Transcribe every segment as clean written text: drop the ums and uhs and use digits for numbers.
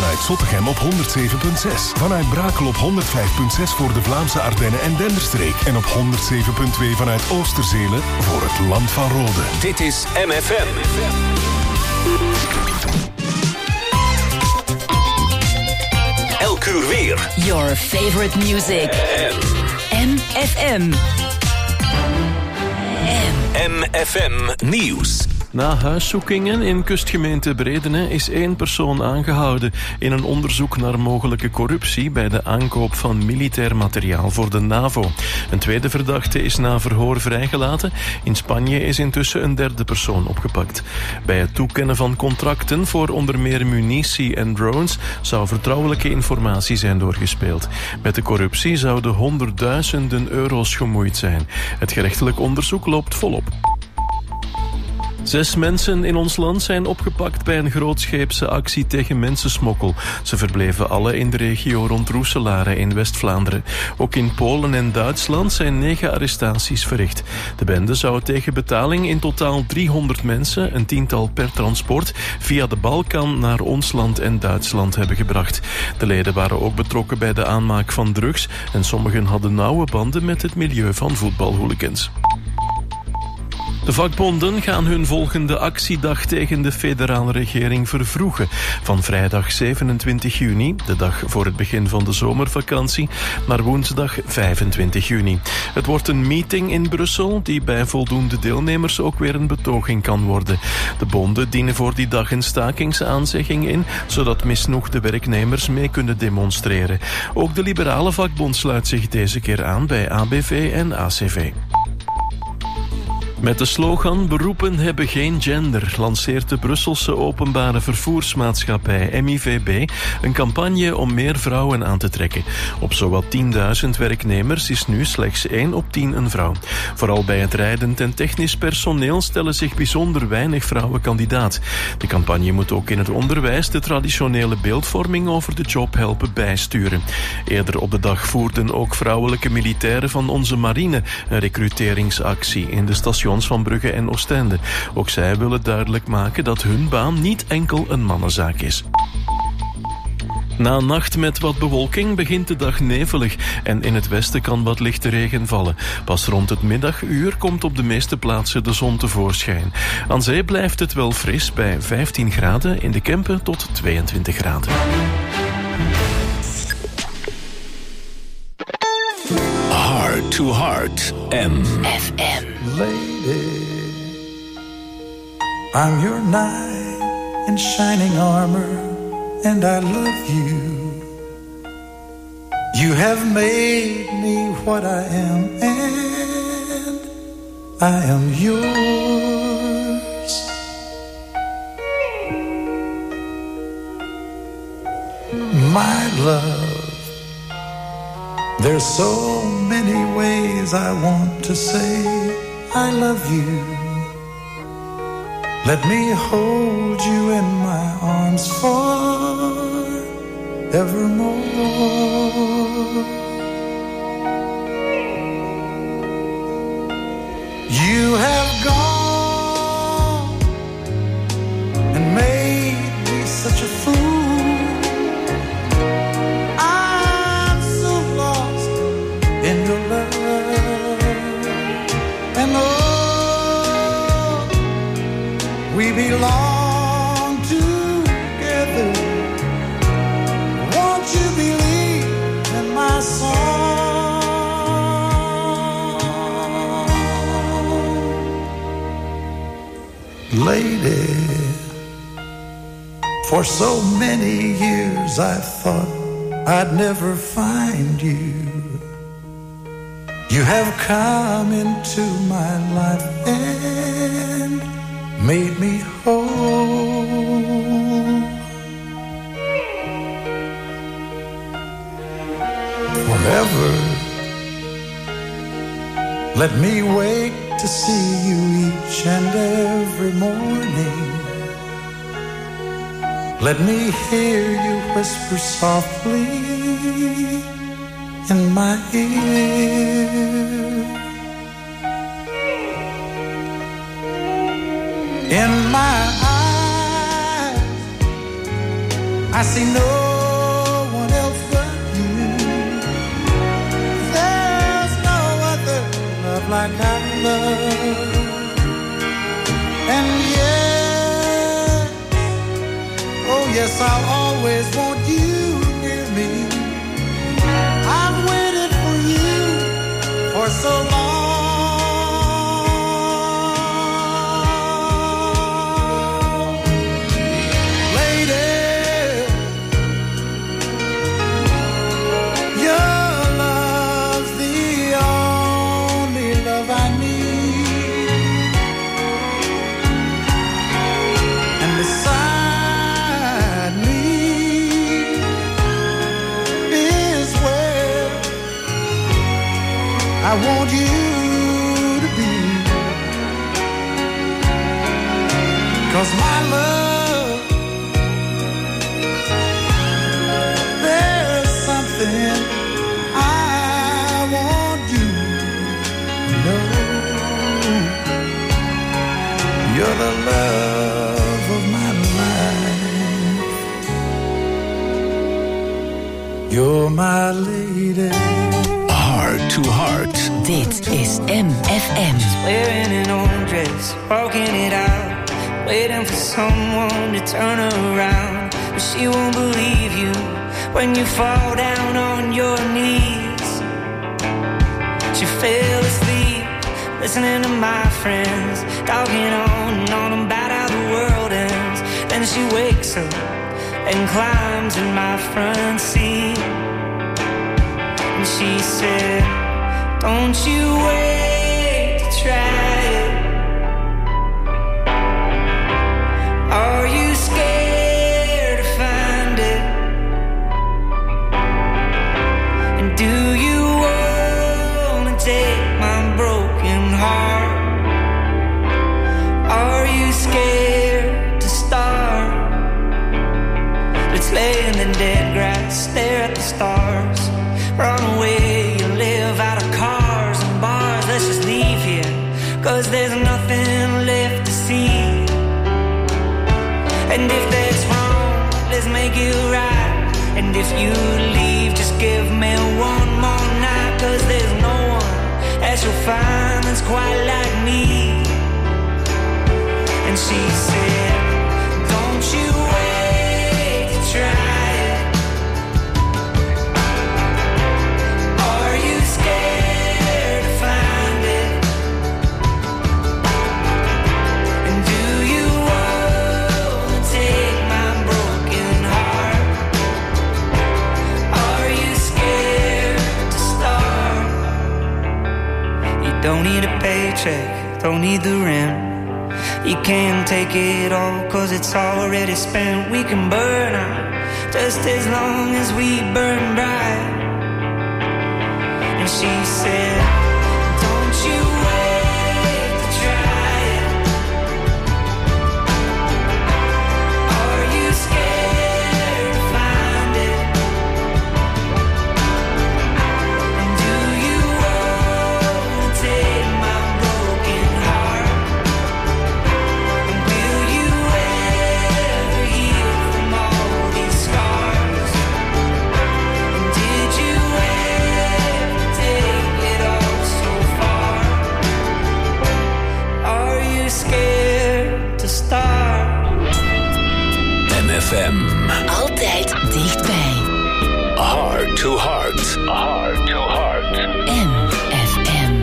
Vanuit Zottegem op 107.6. Vanuit Brakel op 105.6 voor de Vlaamse Ardennen en Denderstreek. En op 107.2 vanuit Oosterzelen voor het Land van Rode. Dit is MFM. Elk uur weer. Your favorite music. MFM. MFM Nieuws. Na huiszoekingen in kustgemeente Bredene is 1 persoon aangehouden in een onderzoek naar mogelijke corruptie bij de aankoop van militair materiaal voor de NAVO. Een tweede verdachte is na verhoor vrijgelaten. In Spanje is intussen een derde persoon opgepakt. Bij het toekennen van contracten voor onder meer munitie en drones zou vertrouwelijke informatie zijn doorgespeeld. Met de corruptie zouden honderdduizenden euro's gemoeid zijn. Het gerechtelijk onderzoek loopt volop. 6 mensen in ons land zijn opgepakt bij een grootscheepse actie tegen mensensmokkel. Ze verbleven alle in de regio rond Roeselare in West-Vlaanderen. Ook in Polen en Duitsland zijn 9 arrestaties verricht. De bende zou tegen betaling in totaal 300 mensen, een 10-tal per transport, via de Balkan naar ons land en Duitsland hebben gebracht. De leden waren ook betrokken bij de aanmaak van drugs en sommigen hadden nauwe banden met het milieu van voetbalhooligans. De vakbonden gaan hun volgende actiedag tegen de federale regering vervroegen. Van vrijdag 27 juni, de dag voor het begin van de zomervakantie, naar woensdag 25 juni. Het wordt een meeting in Brussel die bij voldoende deelnemers ook weer een betoging kan worden. De bonden dienen voor die dag een stakingsaanzegging in, zodat misnoegde werknemers mee kunnen demonstreren. Ook de liberale vakbond sluit zich deze keer aan bij ABV en ACV. Met de slogan "Beroepen hebben geen gender" lanceert de Brusselse openbare vervoersmaatschappij MIVB een campagne om meer vrouwen aan te trekken. Op zowat 10.000 werknemers is nu slechts 1 op 10 een vrouw. Vooral bij het rijdend en technisch personeel stellen zich bijzonder weinig vrouwen kandidaat. De campagne moet ook in het onderwijs de traditionele beeldvorming over de job helpen bijsturen. Eerder op de dag voerden ook vrouwelijke militairen van onze marine een recruteringsactie in de stations van Brugge en Oostende. Ook zij willen duidelijk maken dat hun baan niet enkel een mannenzaak is. Na een nacht met wat bewolking begint de dag nevelig en in het westen kan wat lichte regen vallen. Pas rond het middaguur komt op de meeste plaatsen de zon tevoorschijn. Aan zee blijft het wel fris bij 15 graden, in de Kempen tot 22 graden. Heart to Heart FM. Lady, I'm your knight in shining armor, and I love you. You have made me what I am, and I am yours. My love, there's so many ways I want to say I love you. Let me hold you in my arms forevermore. You have gone and made me such a fool. I'm so lost in your love. And oh, we belong together. Won't you believe in my song? Lady, for so many years I thought I'd never find you. You have come into my life and made me whole. Forever, let me wake to see you each and every morning. Let me hear you whisper softly in my ear. In my eyes, I see no one else but you. There's no other love like I love. And yes, oh yes, I'll always want you near me. I've waited for you for so long. I want you to be, 'cause my love, there's something I want you to know. You're the love of my life. You're my lady. Heart to Heart. Dit is MFM. She's wearing an old dress, walking it out, waiting for someone to turn her around. But she won't believe you when you fall down on your knees. She fell asleep, listening to my friends, talking on and on about how the world ends. Then she wakes up and climbs in my front seat. And she said, don't you wait to try it. Are you scared to find it? And do you wanna take my broken heart? Are you scared to start? Let's lay in the dead grass, stare at the stars. Run away, you live out of cars and bars. Let's just leave here, 'cause there's nothing left to see. And if that's wrong, let's make it right. And if you leave, just give me one more night. 'Cause there's no one else you'll find that's quite like me. And she said, don't you wait to try. Don't need a paycheck, don't need the rent. You can't take it all, 'cause it's already spent. We can burn out just as long as we burn bright. And she said, don't you wait to try it. Are you scared to find it? And do you want to take my broken heart? And will you ever heal from all these scars? And did you ever take it all so far? Are you scared to start? MFM. Altijd dichtbij. Heart to Heart. Heart to Heart. MFM.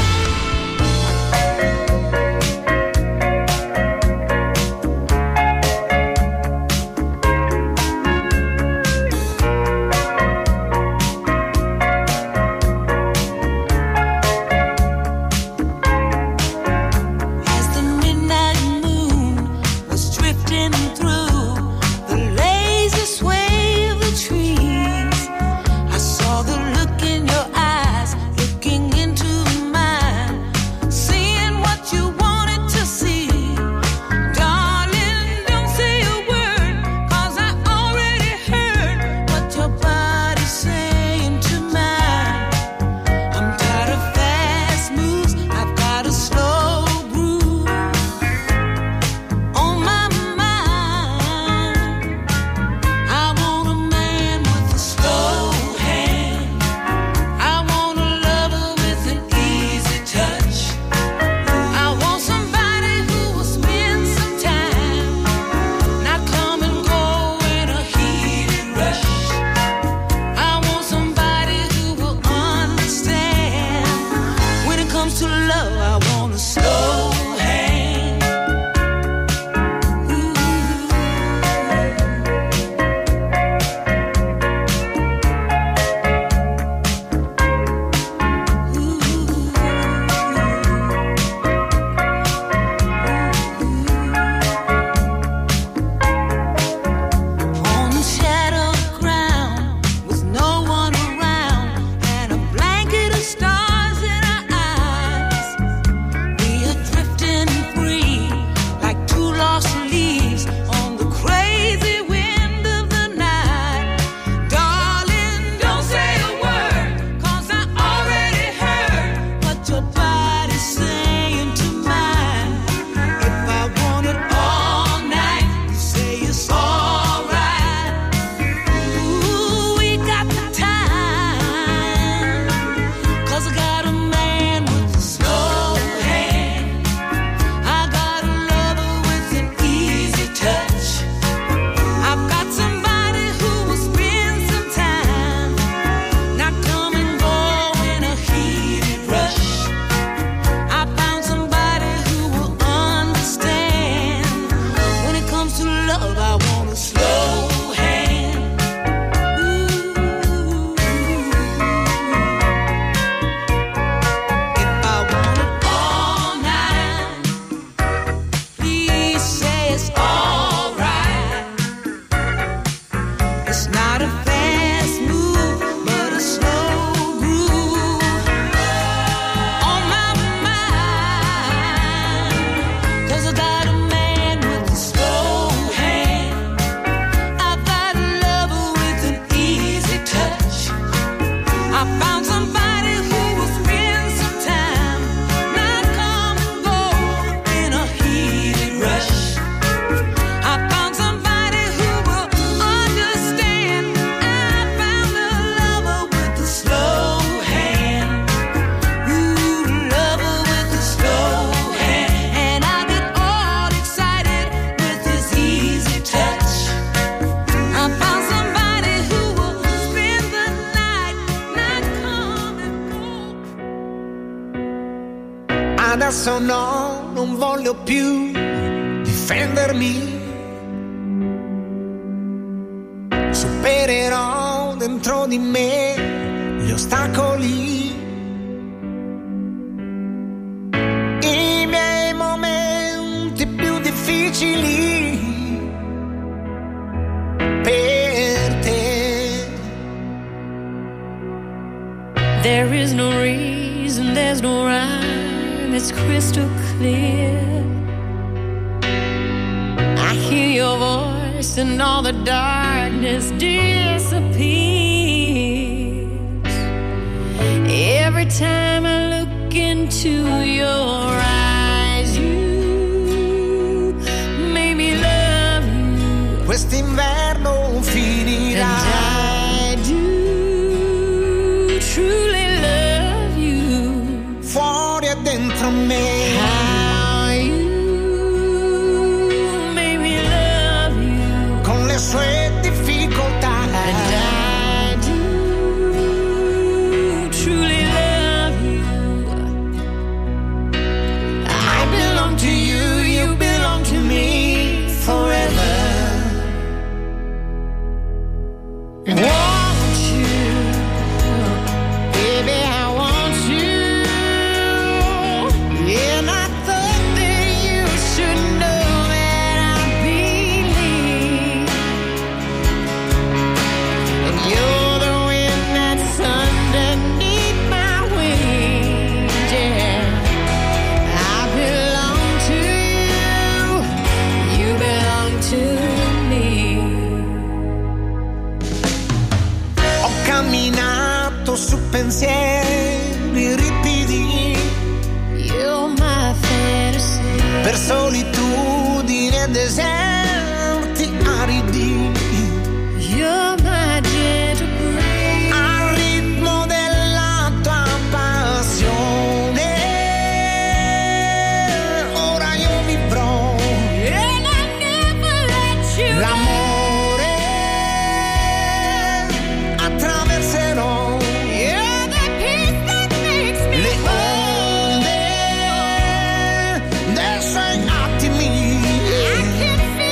As the midnight moon was drifting through the lazy sway of the trees, I saw Not a fast move, but a slow groove on my mind. 'Cause I got a man with a slow hand. I got a lover with an easy touch. I found somebody who will spend some time, not come and go in a heated rush. I found somebody who will understand. I found a lover with a slow hand. Ooh, lover with a slow hand. And I get all excited with his easy touch. I found somebody who will spend the night, not come and go. Adesso no, non voglio più difendermi. Supererò dentro di me gli ostacoli. I miei momenti più difficili per te. There is no reason, there's no rhyme, it's crystal clear. I hear your voice and all the darkness disappears. Every time I look into your eyes, you made me love you. Quest'inverno finirà. And I do truly love you. Fuori e dentro me. How you made me love you. Con le sue difficoltà. And I do truly love you. I belong to you, you belong to me forever. Want you, baby, I want you. And I thought that you should know that I believe. And you're the wind that's underneath my wings, yeah. I belong to you, you belong to me. Ho camminato su pensieri ripidi. You're my fantasy. Per solitudine e deserti aridi. You're my gentle breeze. Al ritmo della tua passione. Ora io vivrò And I never let you l'amore. Attraverserò You're the peace that makes me le whole. onde dei suoi attimi. I can feel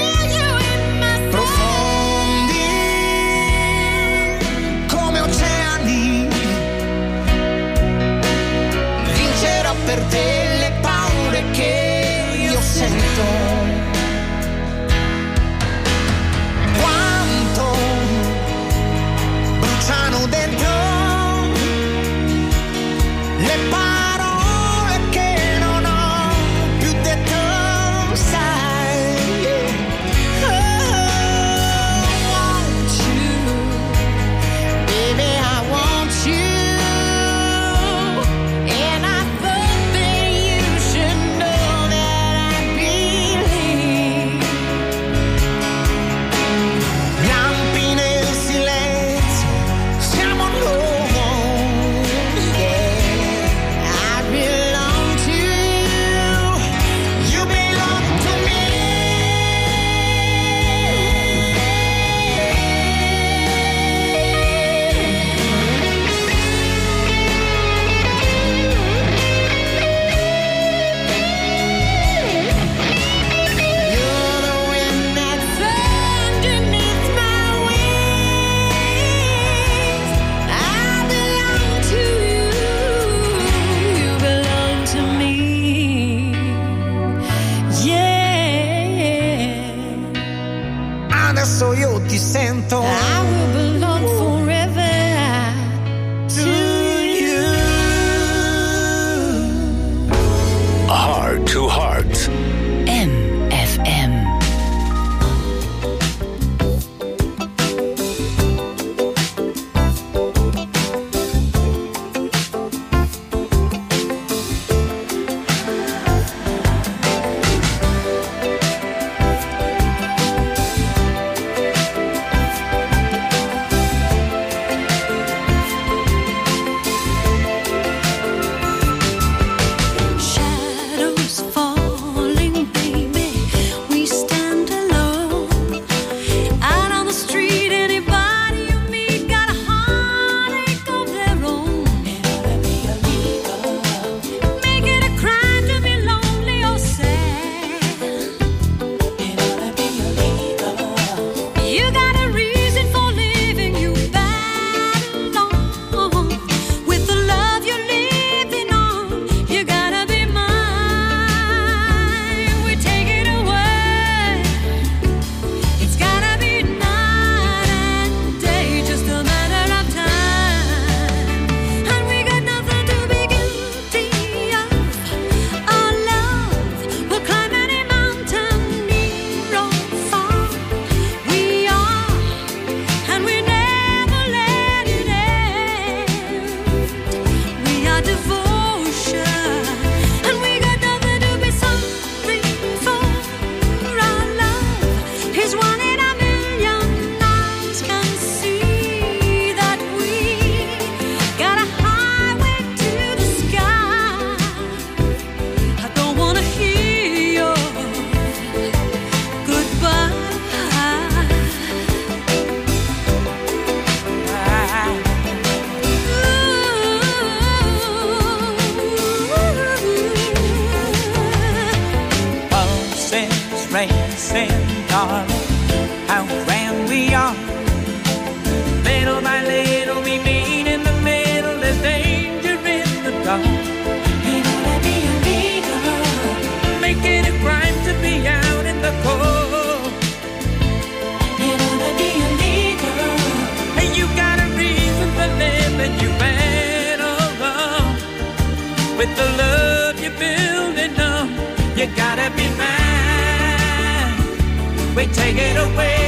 saying, darling, how grand we are. Little by little we meet in the middle. There's danger in the dark. Ain't gonna be a leader, making it crime to be out in the cold. Ain't gonna be a leader, and you got a reason for living. You better run with the love you're building up. You gotta be mine. We take it away.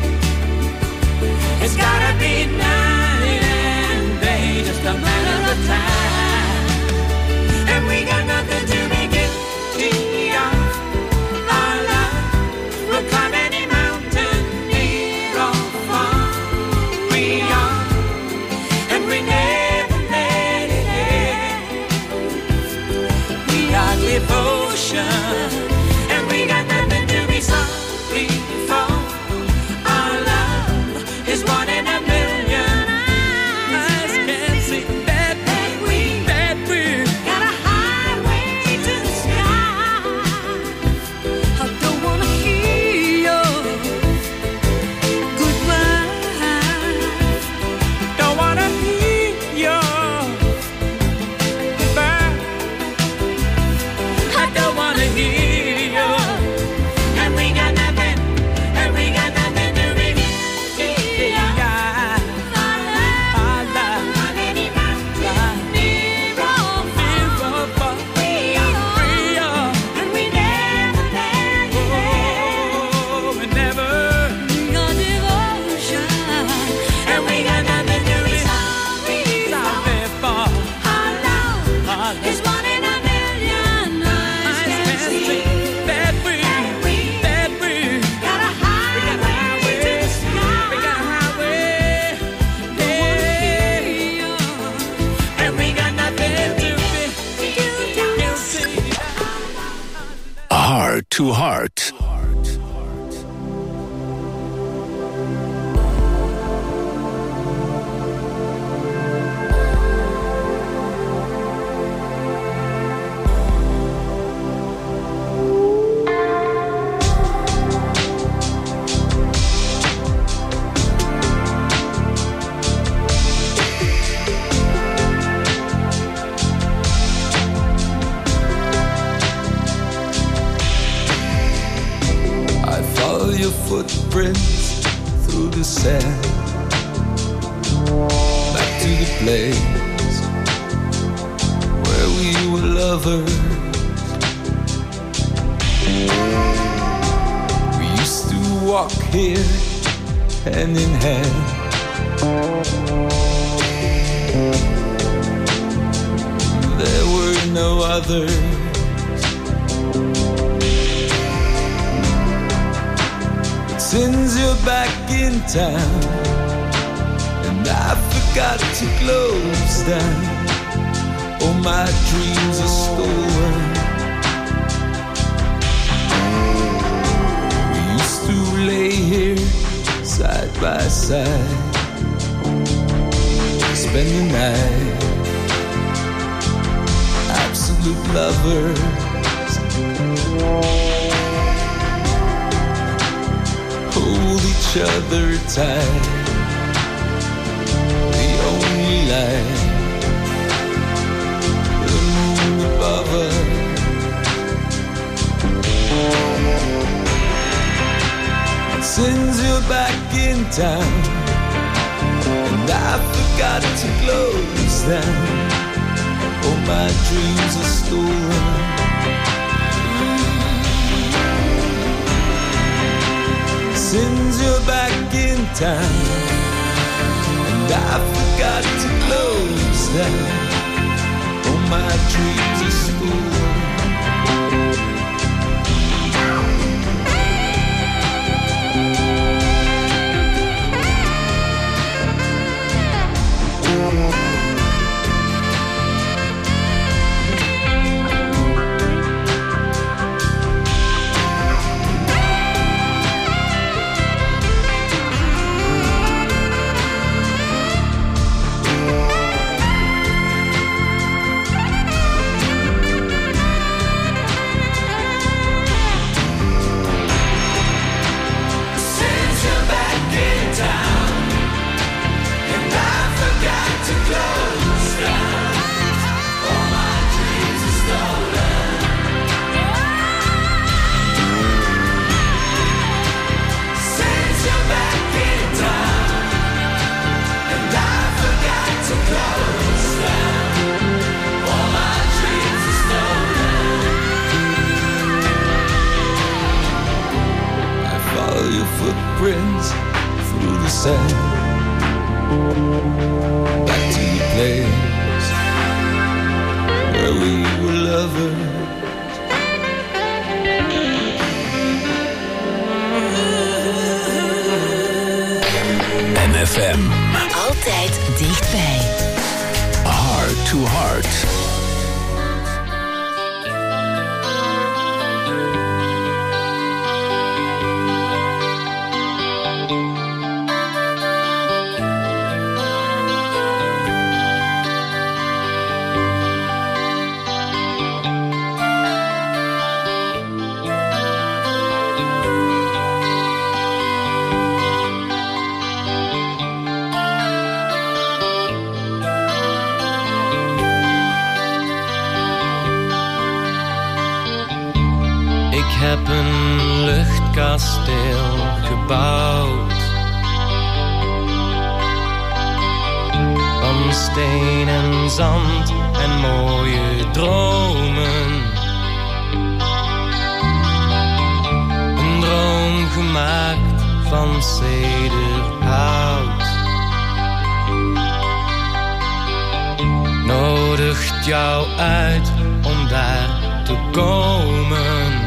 It's gotta be night and day, just a matter of time. And we got nothing to be guilty of. Our love will climb any mountain, near or far. We are, and we never let it end. We are devotion, and we got nothing to be sorry for. Our love is one in a million. Eyes can't see that we got a highway to the sky. I don't wanna hear your goodbye. Don't wanna hear your goodbye. I don't wanna hear you. And we got nothing, and we got nothing to be guilty of. Our love, on any mountain, near or far. We are, and we never let it end. Oh, we never. We got devotion, and we got nothing to be sorry for. Our love is one in a million. Eyes can't see that we got a highway to the sky. We got a highway, yeah. And we got nothing to be guilty. Heart to Heart. I follow your footprints through the sand, back to the place where we were lovers. We used to walk here hand in hand. There were no others. Since you're back in town, and I forgot to close down, all my dreams are stolen. We used to lay here side by side, spend the night, absolute lovers. Hold each other tight, the only light, the moon above us. Since you're back in town, and I forgot to close down, all my dreams are stolen. Since you're back in town, and I forgot to close down, all my dreams are stolen. said, back to the place where we were lovers. NFM. Altijd dichtbij. Heart to Heart. Ik heb een luchtkasteel gebouwd van steen en zand en mooie dromen. Een droom gemaakt van cederhout. Nodigt jou uit om daar te komen.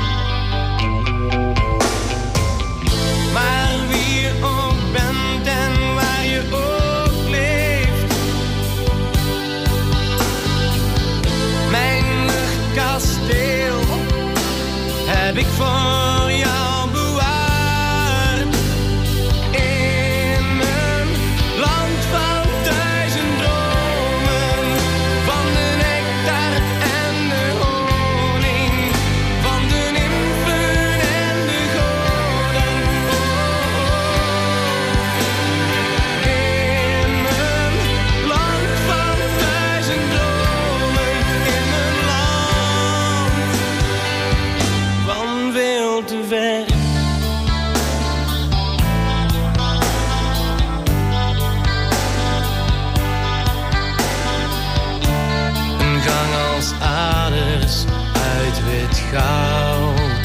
Heb ik voor jou bewaard in mijn land van duizend dromen, van de nectar en de honing, van de nymfen en de goden. In mijn land van duizend dromen, in mijn land van veel te ver. Een gang als aders uit wit goud,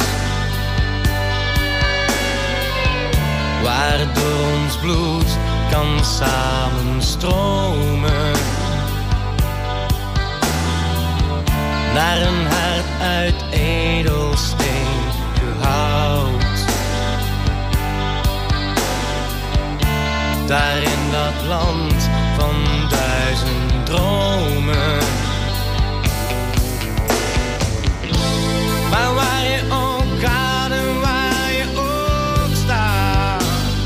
waardoor ons bloed kan samenstromen naar een hart uit edelsteen gehoud. Daar in dat land van duizend dromen, maar waar je ook gaat en waar je ook staat,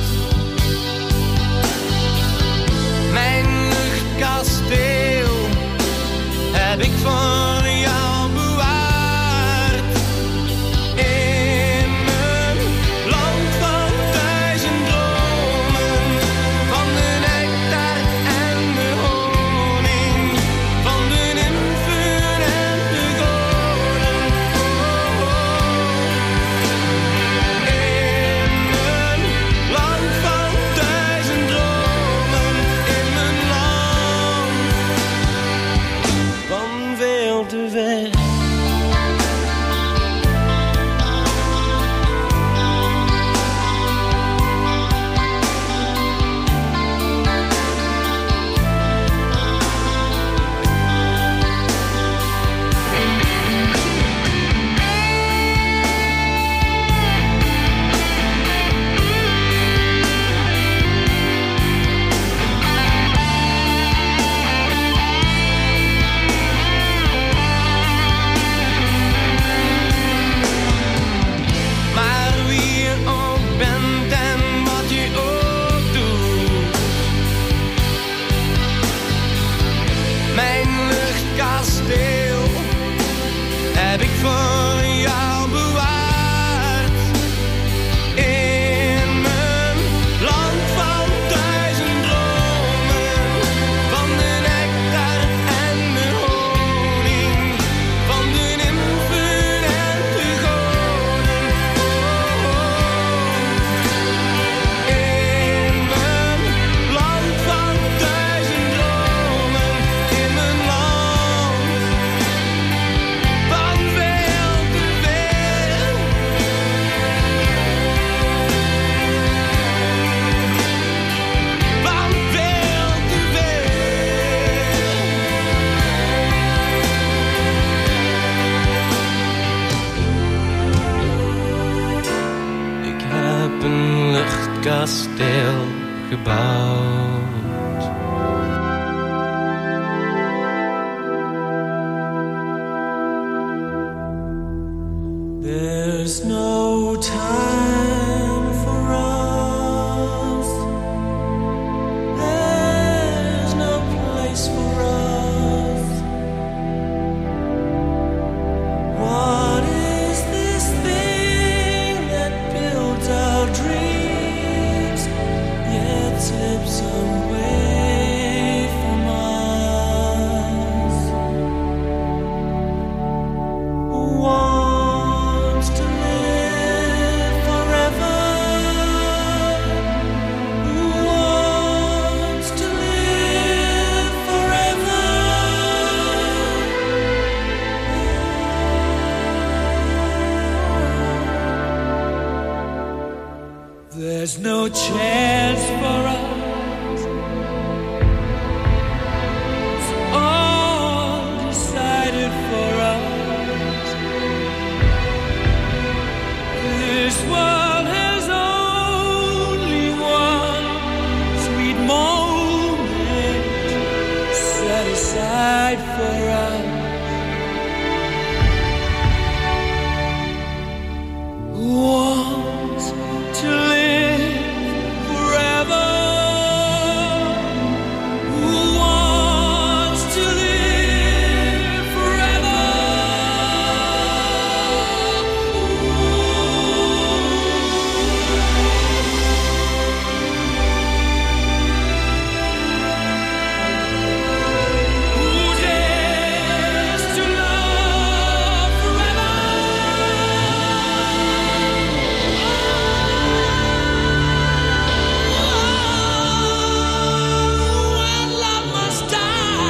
mijn luchtkasteel heb ik voor jou bewaard in mijn land van duizend dromen, van de nectar en de honing, van de about. There's no time for us. There's no place for us. What is this thing that builds our dreams yet slips away from us? Wants to live forever. Wants to live forever. There's no chance for us. It's all decided for us. This world has only one sweet moment set aside for us. Wants to live forever. Wants to live forever. Who dares to love forever? When love must die.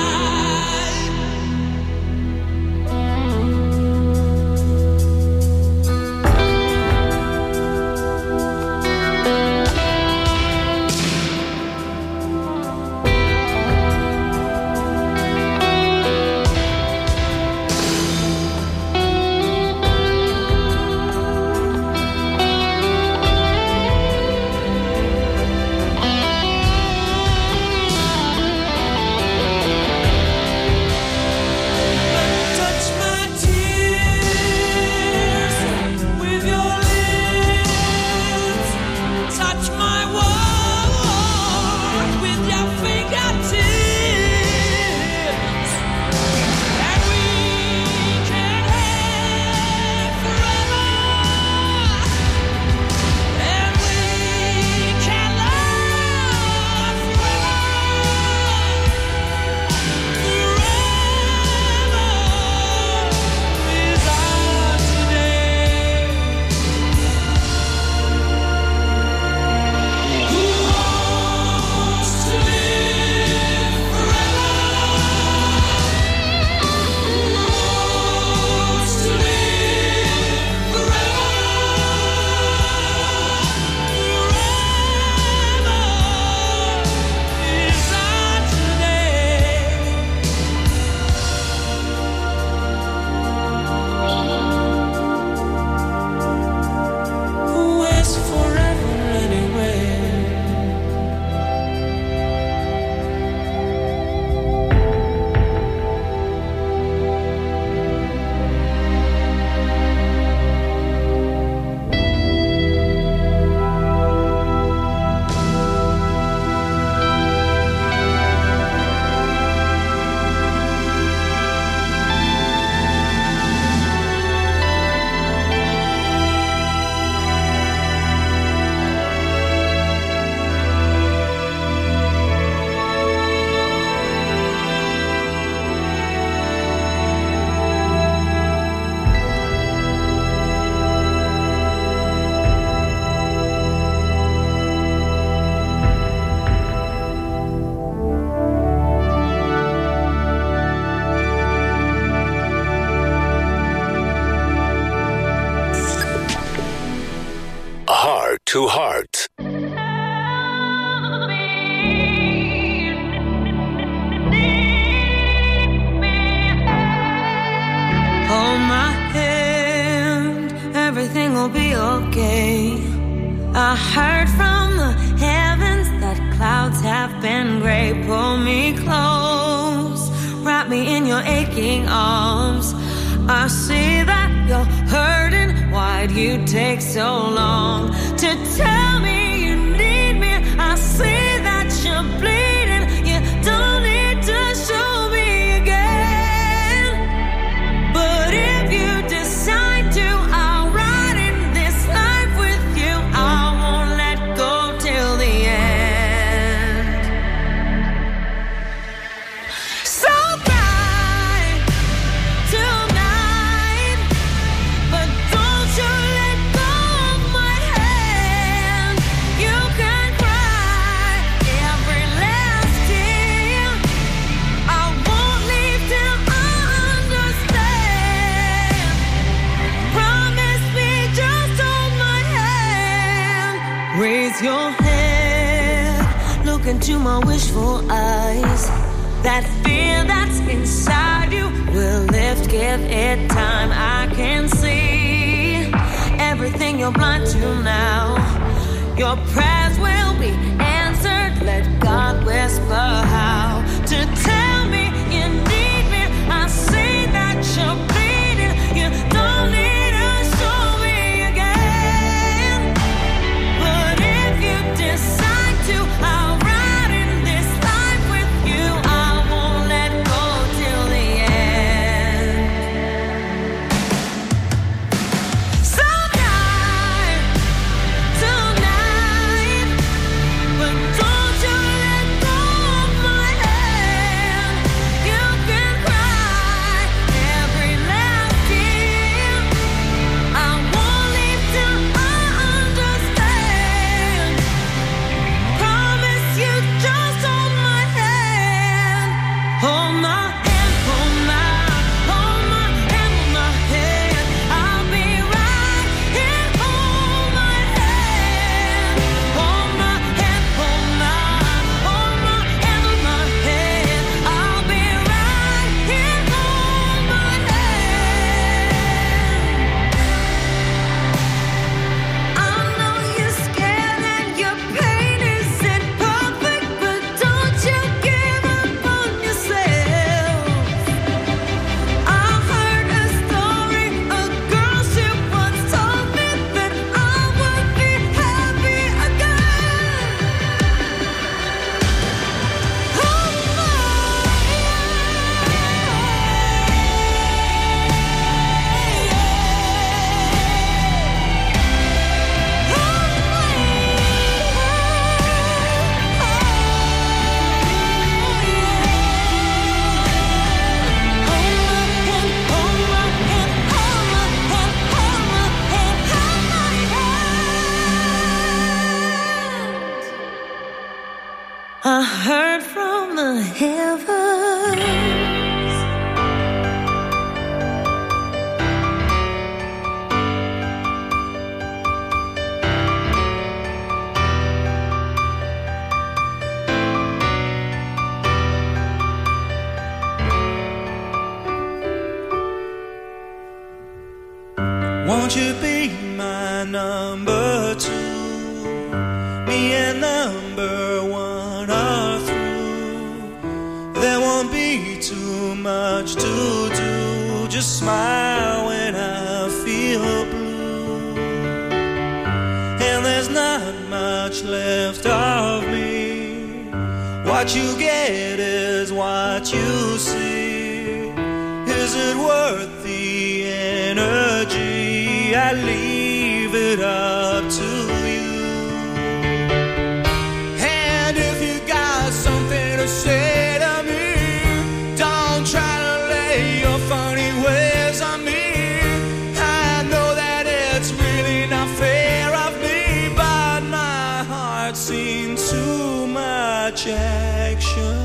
Touch my tears with your lips. Touch my world with your fingertips. And we can have forever. And we can love forever. Forever is ours today. Who wants to live forever? Who wants to live forever? Forever is ours today. Who is forever anyway? Heart to Heart. Hold my hand, everything will be okay. I heard from the heavens that and gray. Pull me close, wrap me in your aching arms. I see that you're hurting. Why'd you take so long to tell me you need me? I see that you're bleeding. You don't need to show me again. But if you decide to, I'll ride in this life with you. I won't let go till the end. So cry tonight, but don't you let go of my hand. You can cry every last tear. I won't leave till I understand. Promise me, just hold my hand. Raise your head, look into my wishful eyes. That fear that's inside you will lift, give it time. I can see everything you're blind to now. Your prayers will be answered. Let God whisper how to tell me you need me. I see that you're bleeding. You don't need to show me again. But if you decide to, I'll ride in this life with you. I won't let go till the end. So die tonight, but don't you let go of my hand. You can cry every last tear. I won't leave till I understand. Promise you, just hold my hand. Hold my hand, hold my hand, hold my hand. I'll be right here. Hold my hand, hold my hand, hold my hand, hold my hand. I'll be right here. Hold my hand. I know you're scared and your pain isn't perfect, but don't you give up on yourself. I heard a story, a girl she once told me that I would be happy again. Hold my I heard from the heavens. Won't you be my number two? Me and number one are through. There won't be too much to do. Just smile when I feel blue. And there's not much left of me. What you get is what you see. Is it worth the energy? I leave it up to you. And if you got something to say to me, don't try to lay your funny ways on me. I know that it's really not fair of me, but my heart's seen too much action.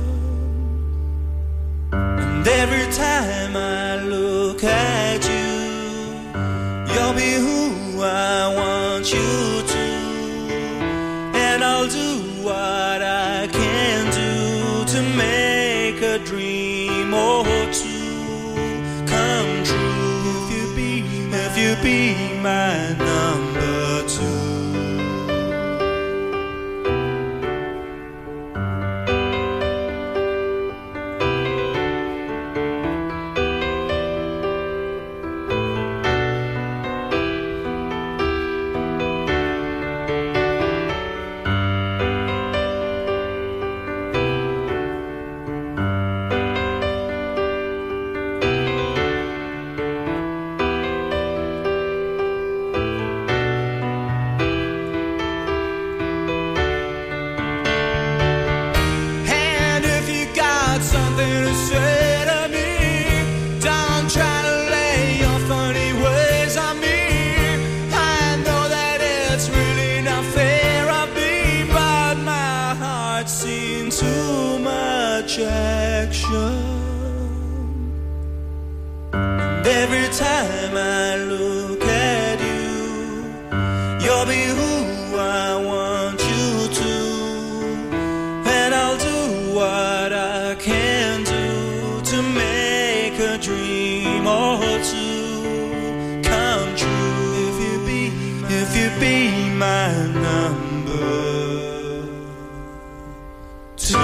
And every time I look at you, you'll be who I want you to. And I'll do what I can do to make a dream or two come true. If you be my number two. attraction. And every time I look at you, you'll be who I want you to. And I'll do what I can do to make a dream or two come true. If you be my number two.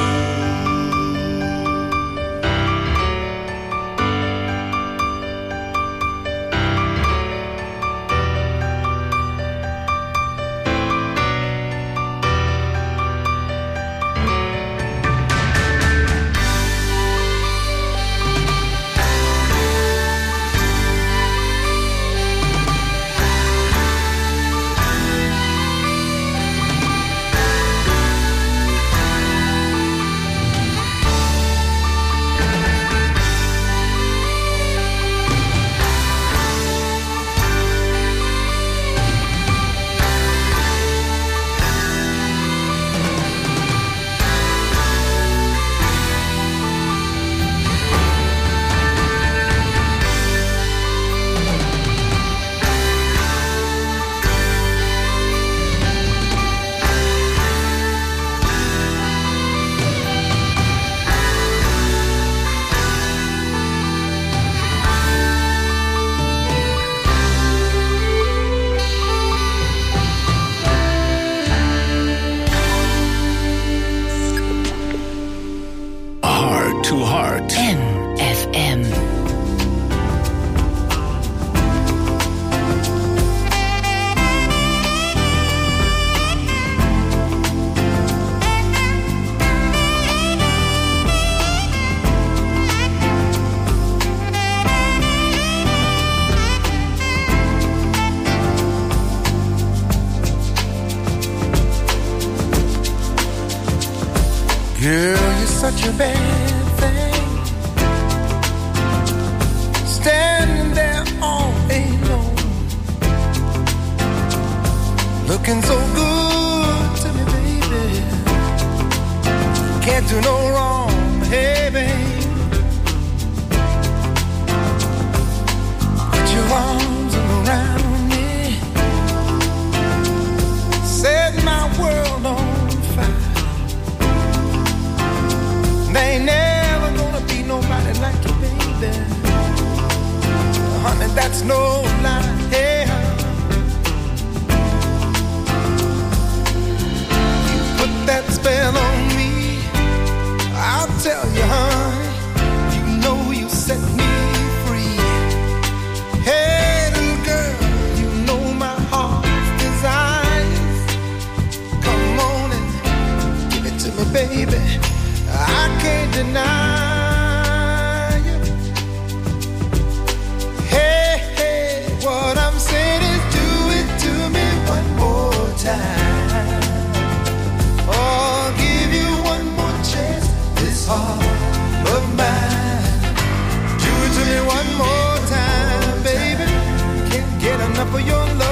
Girl, you're such a bad thing, standing there all alone, looking so good to me, baby. Can't do no wrong, hey, babe. Put your arms around me, set my world on fire. There ain't never gonna be nobody like you, baby. Honey, that's no lie. Yeah. You put that spell on me, I'll tell you, honey. You know you set me free. Hey, little girl, you know my heart's desires. Come on and give it to me, baby. I can't deny you. Hey, hey, what I'm saying is do it to me one more time. Oh, give you one more chance, this heart of mine. Do it to me one more time, baby. Can't get enough of your love.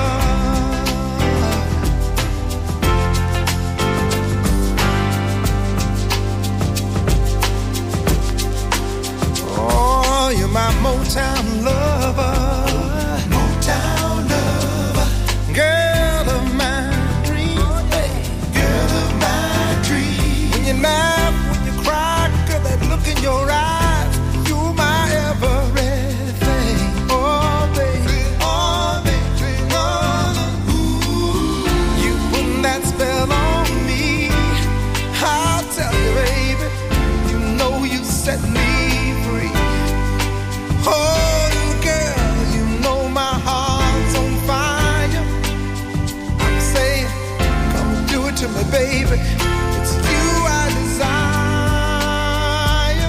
You're my Motown lover, Motown lover, girl of my dreams, hey. Girl of my dreams. When you laugh, when you cry, girl, that look in your eyes, you're my everything. Oh, baby, oh, baby, oh, ooh. You put that spell on me, I'll tell you, baby, you know you set me free. Oh, little girl, you know my heart's on fire. I'm saying, come do it to me, baby. It's you I desire.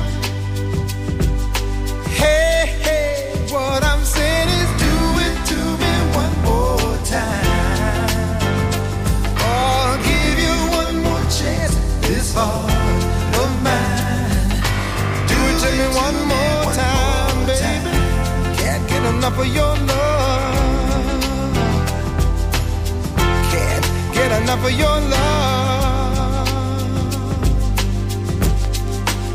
Hey, hey, what I'm saying is do it to me one more time. Oh, I'll give you one more chance, this heart of mine. Do it to me one more time. Can't get enough of your love. Can't get enough of your love.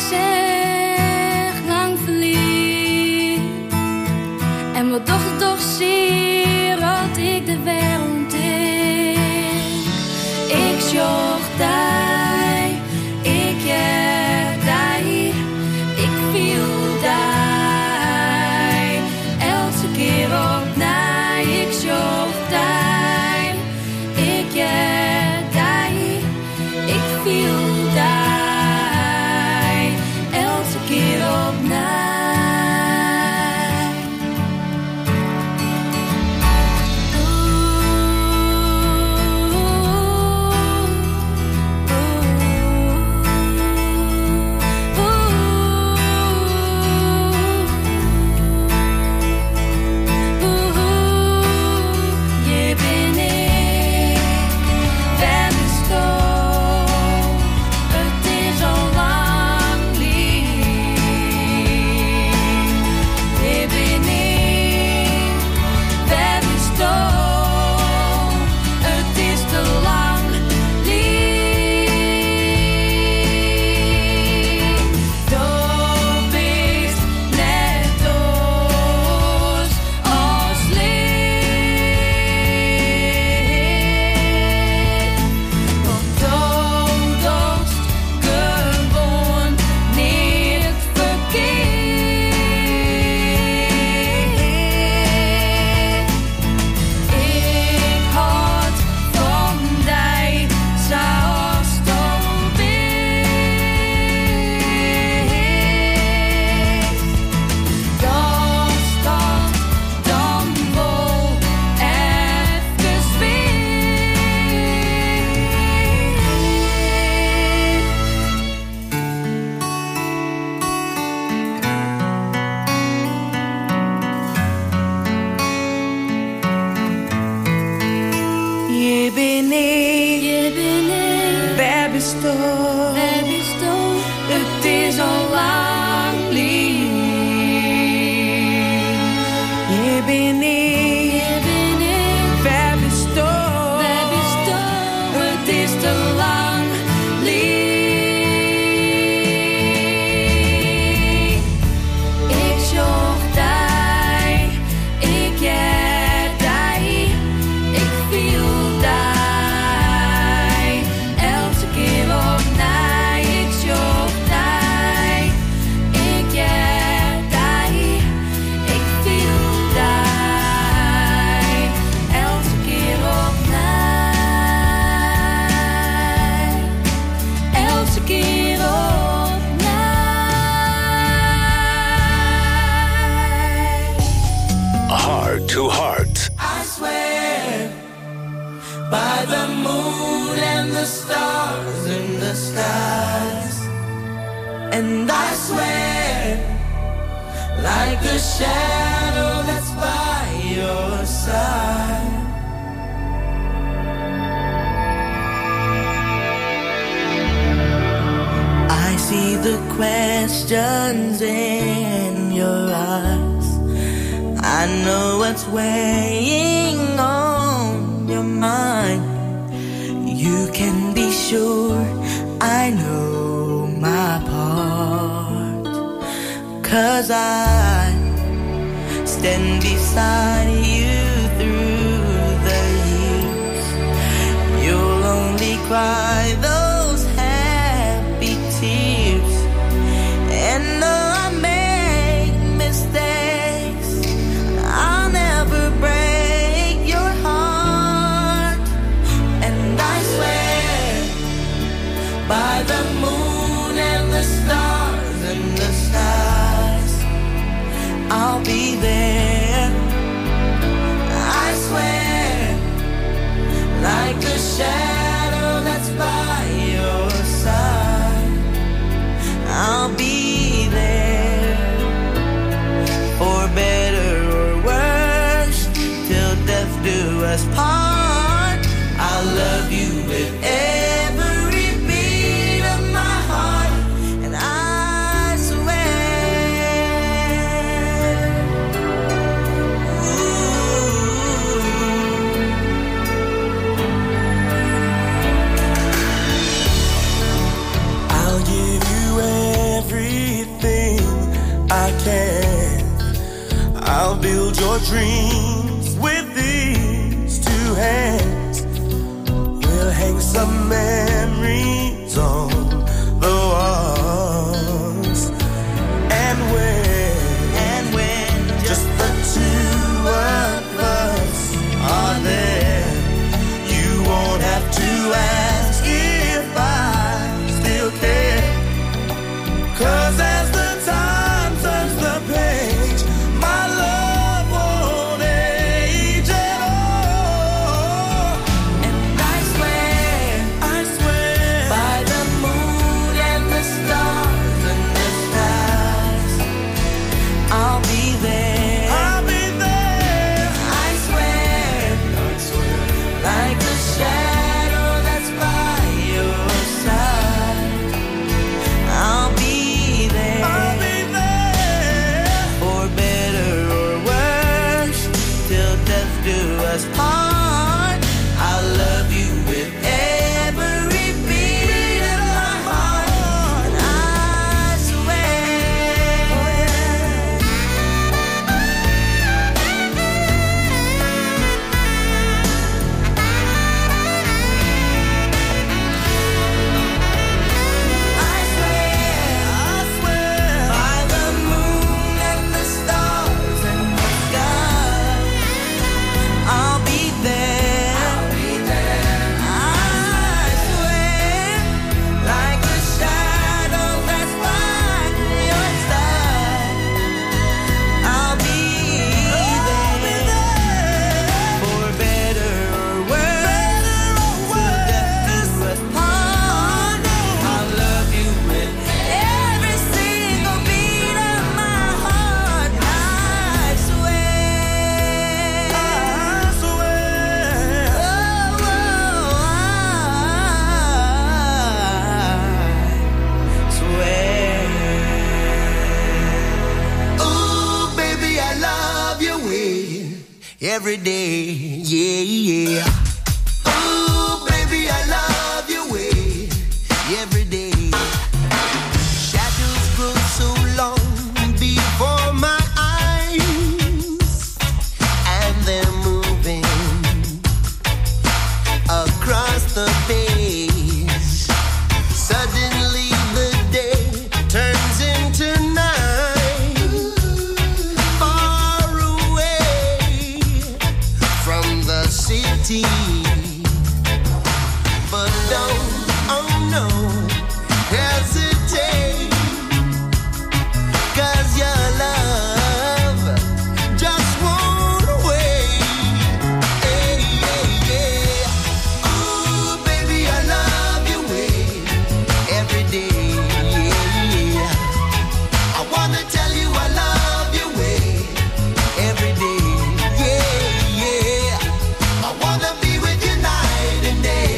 zeg lang verliefd. En wat toch het toch zeer wat ik de wereld in. Ik zocht daar, ik heb daar, ik viel daar. Elke keer op naar, ik zocht daar, ik heb daar, ik viel daar. Elke keer op naar. Je ben ik, waar is toch? Het is al lang lief. Je ben ik, waar is toch? Het is te lang lief. Dat is net als lief. Want dat was gewoon niet verkeerd. Ik had van die zoals toch wist. Dat staat dan wel even weer. Je ben ik, waar bestond? Het is al lang lief. Je ben ik, waar bestond? Het is te lang lief. Ik zocht daar, ik heb daar, ik viel daar. Elke keer op naar, ik zocht daar, ik heb daar, ik viel daar. Elke keer op naar, elke keer op naar. Heart to Heart. I swear by the moon and the stars in the skies. And I swear like the shadow that's by your side. I see the questions in your eyes. I know what's weighing on your mind. You can be sure I know my part. 'Cause I stand beside you through the years. You'll only cry those happy tears. And though I make mistakes, I'll never break your heart. And I swear by the moon and the stars and the skies, I'll be there. I swear like the shadow that's by your side, I'll be there. For better or worse, till death do us part. I'll love you with every beat of my heart. And I swear, I'll give you every can. I'll build your dreams with these two hands. We'll hang some memories on the walls. And when just the two of us are there, you won't have to ask if I still care. 'Cause as the time turns the page, my love won't age at all. And I swear by the moon and the stars and the skies, I'll be there. I swear, like the shadow that's by your side, I'll be for better or worse, till death do us part. I'll love you with every beat of my heart. I swear by the moon and the stars and the sky, I'll be there. I swear, like the shadow that's by your side, I'll be there. For better or worse, till death do us part. I'll love you with every single beat of my heart. I swear. Ooh, baby, I love your way every day, yeah. Ooh, baby, I love your way every day. Shadows grow so long before my eyes, and they're moving across the page. Suddenly the day turns into night, far away from the city. But don't, oh no, hesitate, 'cause your love just won't wait. Hey, yeah, yeah. Ooh, baby, I love your way every day, yeah. I wanna tell you I love your way every day, yeah, yeah. I wanna be with you night and day.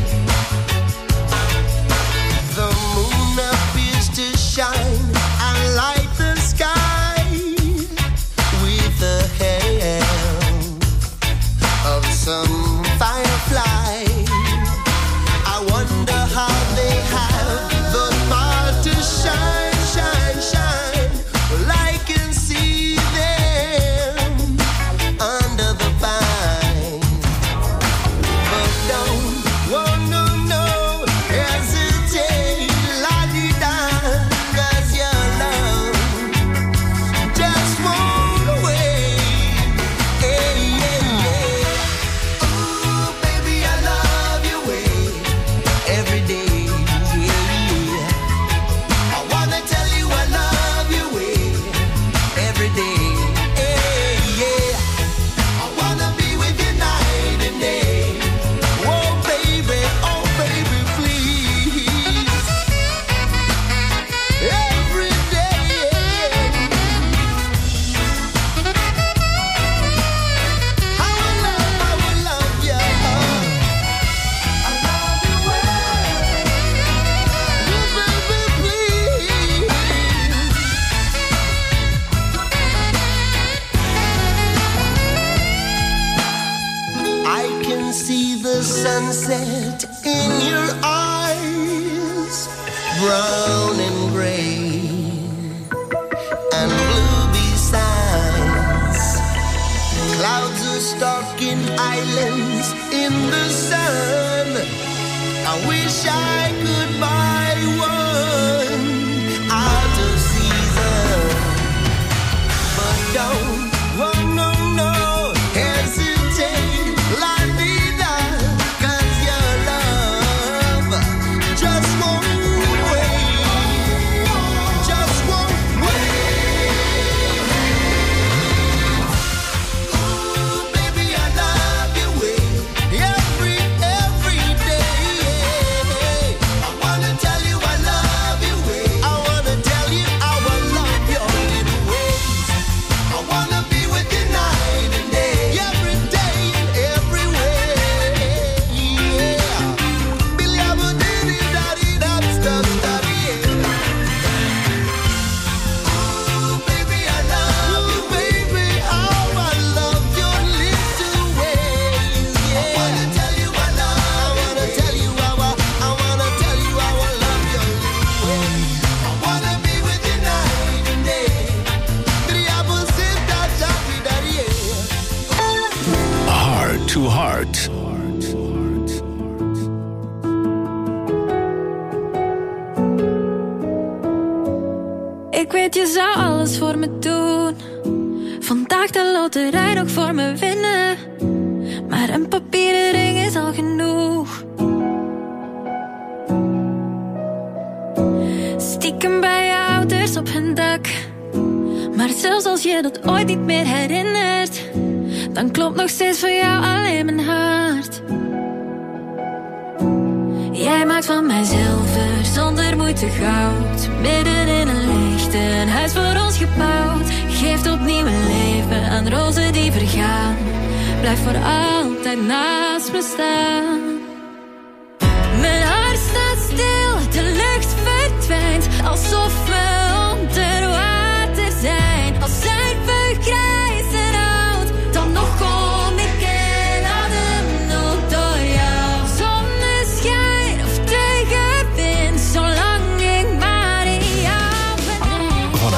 The moon appears to shine and light the sky with the help of some firefly. I wonder how they have the power to shine, shine, shine. Well, I can see them under the vine. But don't, oh no, no, hesitate, la-di-da, 'cause your love just won't wait. Hey, yeah, yeah. Ooh, baby, I love your way every day, yeah. I wanna tell you I love your way every day, hey, yeah. I wanna be with you night and day. Oh baby, please. Every day. I will love you. I love you well. Oh baby, please. I can see the sunset in your eyes, brown and gray and blue. you stuck in islands in the sun. I wish I could buy one out of season, but don't, oh no, no, hesitate, la vida, 'cause your love just won't wait, just won't wait. Ooh, baby, I love your way, every day. I wanna tell you I love your way. I wanna tell you how I love your little ways. I wanna be with you night and day, every day and every way. Yeah. Billy, I would daddy, that's daddy. Ooh, baby, I love you, baby. How I love your little ways. Yeah. I wanna tell you I love. I wanna tell you how I wanna tell you how I love your little ways. I wanna be with you night and day. Billy, I would sit that daddy. Heart to Heart. Ik weet, je zou alles voor me doen. Vandaag de loterij nog voor me winnen. Maar een papieren ring is al genoeg. Stiekem bij je ouders op hun dak. Maar zelfs als je dat ooit niet meer herinnert, dan klopt nog steeds voor jou alleen mijn hart. Jij maakt van mij zilver, zonder moeite goud. Midden in een licht, een huis voor ons gebouwd. Geeft opnieuw een leven aan rozen die vergaan. Blijf voor altijd naast me staan. Mijn hart staat stil, de lucht verdwijnt. Alsof